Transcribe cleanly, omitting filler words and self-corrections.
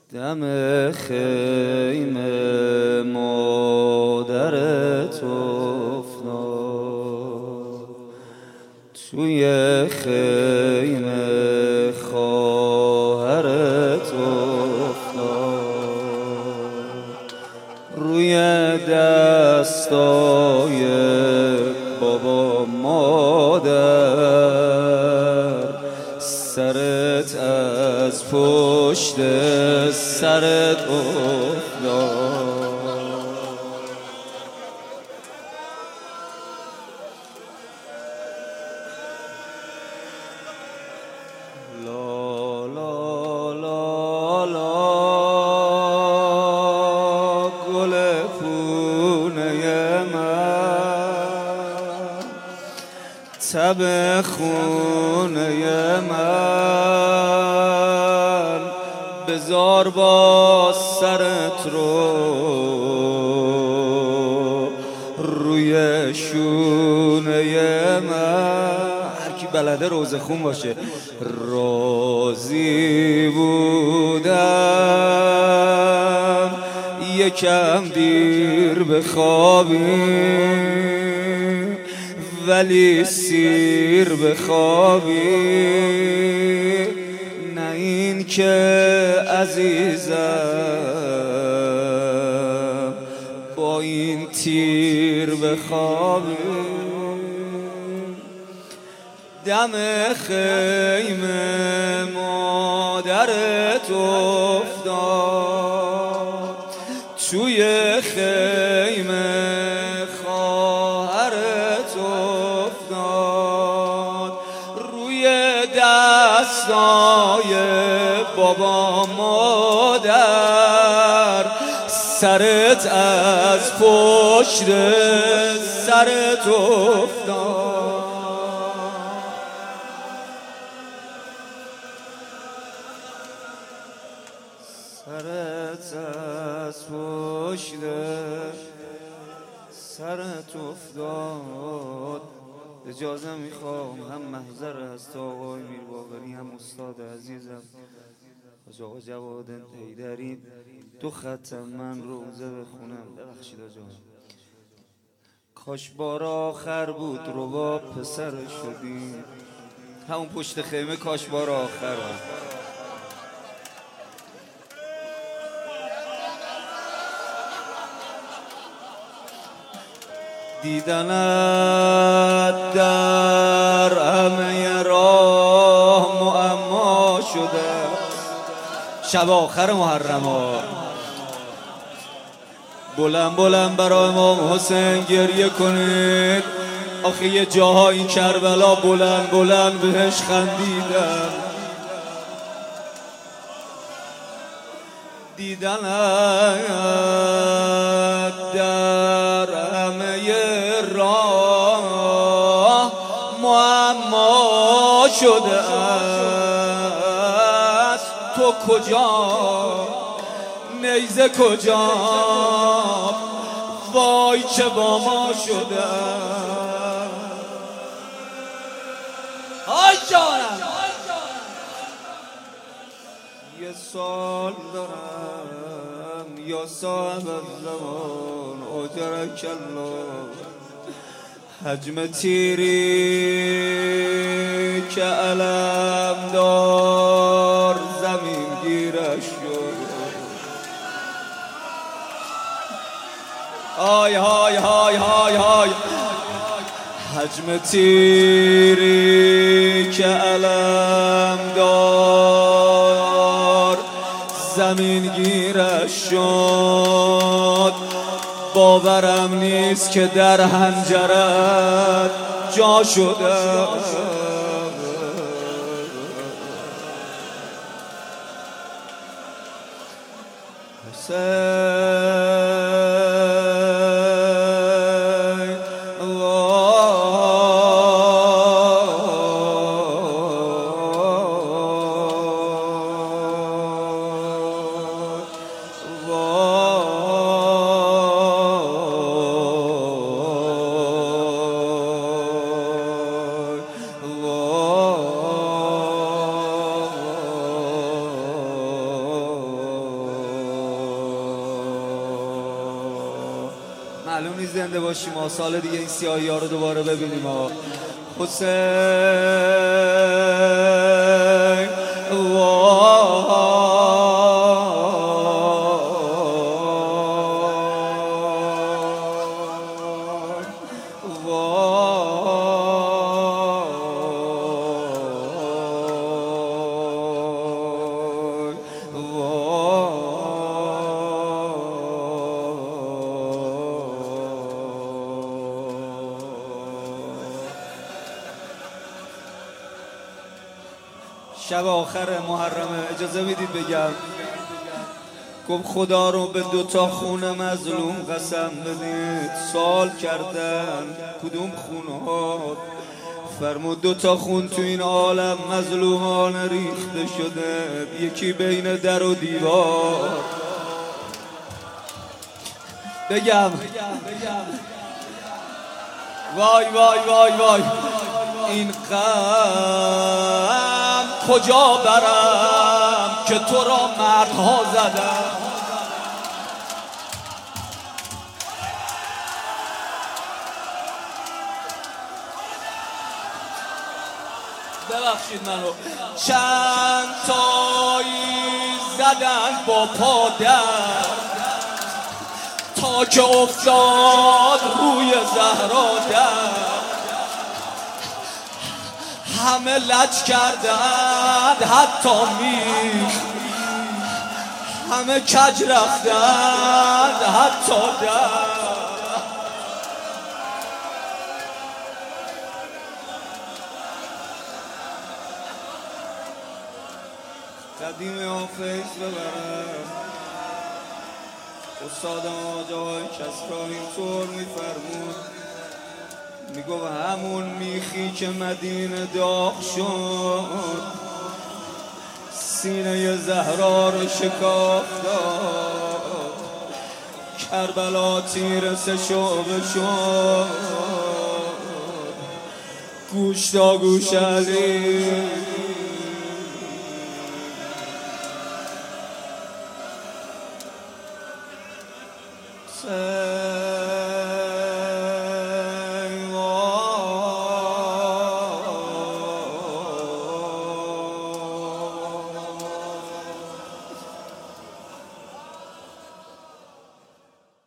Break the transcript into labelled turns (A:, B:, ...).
A: دم خیمه مادرت افتاد، توی خیمه خواهرت افتاد، روی دستای بابا مادر، سرت از پشت سرت افتاد. لا لا لا لا گل پونه من، تب خونه من، بذار با سرت رو روی شونه من. هر کی بلده روزه خون باشه. راضی بودم یکم دیر بخوابی، ولی سیر بخوابی. نه این که عزیزم با این تیر بخوابی. دم خیمه مادرت افتاد، توی خیمه خواهرت افتاد، روی دستای بابا مادر، سرت از پشت سرت افتاد. سرت از پشت سرت افتاد. اجازه میخوام هم محضر از تا آقای میرباقری، هم استاد عزیزم حاج آقا جواد حیدری، دو خط من روزه بخونم. ببخشید آجا، کاش بار آخر بود رباب پسر شدیم. همون پشت خیمه کاش بار آخر بود. دیدنت در همه راه معما شده. شب آخر محرما بلند بلند برای امام حسین گریه کنید. آخه یه جاها این کربلا بلند بلند بهش خندیدن. دیدنت در همه راه معما شده است. تو کجا نیزه کجا، وای چه با ما شده. آی جانم یه سال دارم یا صاحب الزمان اجرک الله، حجم تیری که علم دار زمین گیرش شد. آی های های های های حجم تیری که علم دار زمین گیرش شد. باورم نیست که در حنجرت جا شده. معلوم نیست زنده باشیم ما سال دیگه این سیاهی ها رو دوباره ببینیم ها. حسین شب آخر محرمه. اجازه میدید بگم گفت خدا رو به دوتا خونه مظلوم قسم بدید. سوال کردن کدوم خونه ها؟ فرمود دوتا خون تو این عالم مظلومانه ریخته شده، یکی بین در و دیوار. بگم وای وای وای وای این غم کجا برم که تو را مردها زدم. ببخشید منو. چند تایی زدن با پادر تا که افتاد روی زهرا در. همه لج کردند حتی میخ، همه کج رفتند حتی در. قدیم حافظ ببرم استاد آجای کسرا اینطور میفرمود، میگو همون میخی که مدینه داغ شد سینه زهرا رو شکافت داد. کربلا تیر سه شعبه شد، گوش تا گوش علی